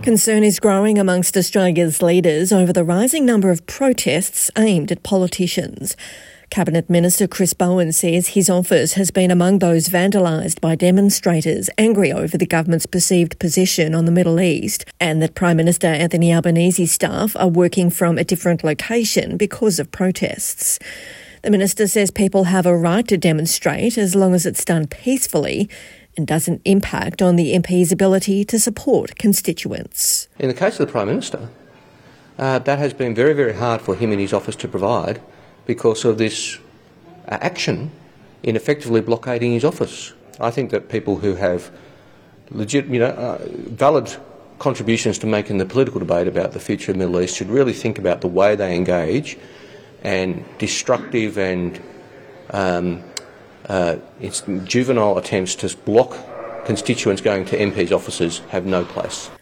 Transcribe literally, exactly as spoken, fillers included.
Concern is growing amongst Australia's leaders over the rising number of protests aimed at politicians. Cabinet Minister Chris Bowen says his office has been among those vandalised by demonstrators angry over the government's perceived position on the Middle East, and that Prime Minister Anthony Albanese's staff are working from a different location because of protests. The minister says people have a right to demonstrate as long as it's done peacefully and doesn't impact on the M P's ability to support constituents. In the case of the Prime Minister, uh, that has been very, very hard for him and his office to provide because of this uh, action in effectively blockading his office. I think that people who have legit, you know, uh, valid contributions to make in the political debate about the future of the Middle East should really think about the way they engage, and destructive and um, uh, it's juvenile attempts to block constituents going to M Ps' offices have no place.